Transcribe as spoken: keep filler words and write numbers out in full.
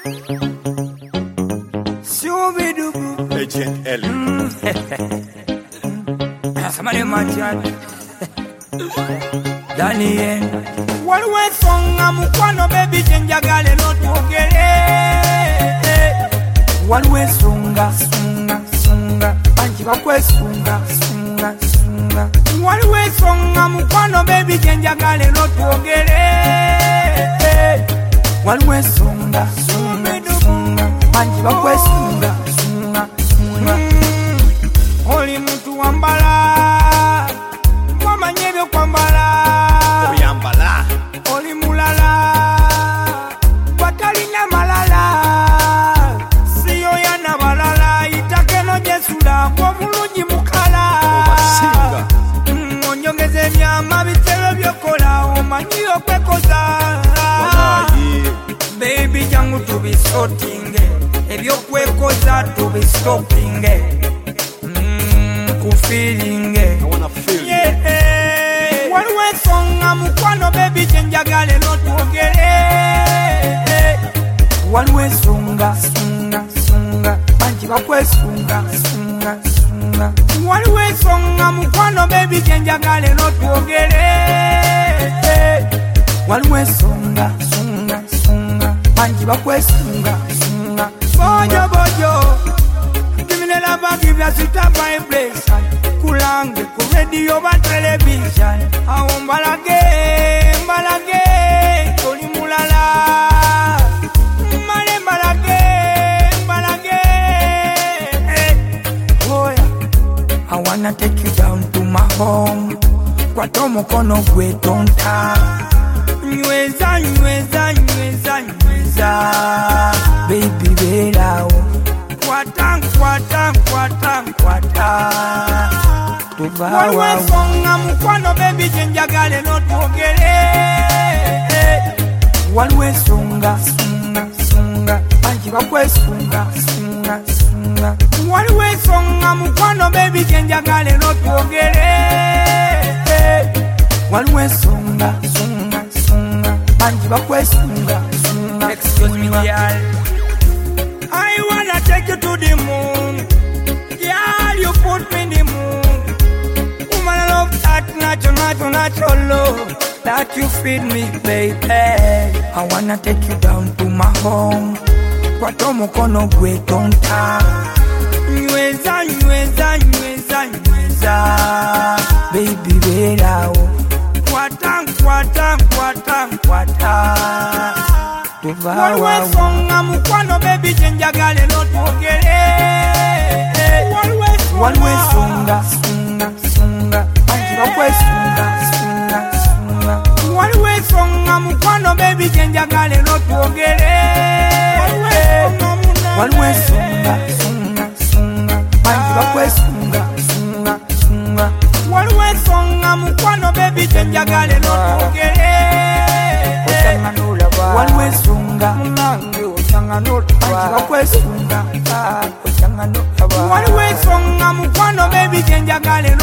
Shoo-be-doo-boo. Agent L. Somebody mentioned Daniel. One way song, I'm one baby Jenjagale not Wogere. One way sunga, sunga, sunga, Panchiva Questunga, sunga, sunga. One way song, I'm one baby Jenjagale not Wogere. One way sunga, sunga, sunga, Panchiva Questunga, sunga, sunga. Oli mtu wambala Mwama nyebyo kwambala Oyambala Oli mulala Watalina malala Siyo yana balala Itakeno jesula Kwa mulungi mukala Obasinga Onyongeze nyama Bitelo byokola Omanyiyo kwekoza Wanaye Baby jangu tubisotinge Ebyo kwekoza tubistoppinge Feeling it. I wanna feel yeah. it. One way song, I'm one baby Jenjagale not Wogere. One way sunga, sunga, sunga, Panchiva Questunga, sunga, sunga. One way song, I'm one baby Jenjagale not Wogere. One way sunga, sunga, sunga, Panchiva Questunga, sunga, bojo bojo. Give us a vibration. Kulange, ku radio ba television. Awo mbalage, mbalage, toli mulala. Male mbalage, mbalage. Oh yeah. I wanna take you down to my home. Kwa tomo kono gwe tonta. Nyweza, nyweza, nyweza, nyweza. Baby bela o. Kwata, kwata, kwata, kwata. One way song, I'm one baby Jenjagale not Wogere. One way sunga, sunga, sunga, Panchiva Questunga, sunga, sunga. One way song, I'm one baby Jenjagale not Wogere. One way sunga, sunga, sunga, Panchiva Questunga, sunga. Excuse me, girl. I wanna take you to the moon. Yeah, you put me in the moon. Woman, I love that natural, natural, natural love that you feed me, baby. I wanna take you down to my home. Kwa tomo kono gwe tonta. Nyweza, nyweza, nyweza, nyweza. Baby, bela o. Kwata, kwata, kwata, kwata. One way song, I'm one baby Jenjagale not Wogere. One way sunga, sunga, sunga, Panchiva Questunga, sunga, sunga. One way song, I'm one baby Jenjagale not Wogere. One way sunga, sunga, sunga, Panchiva Questunga, sunga, sunga. One way song, I'm one baby Jenjagale not Wogere. One way sunga, Panchiva Questunga, one way song, I'm one baby Jenjagale.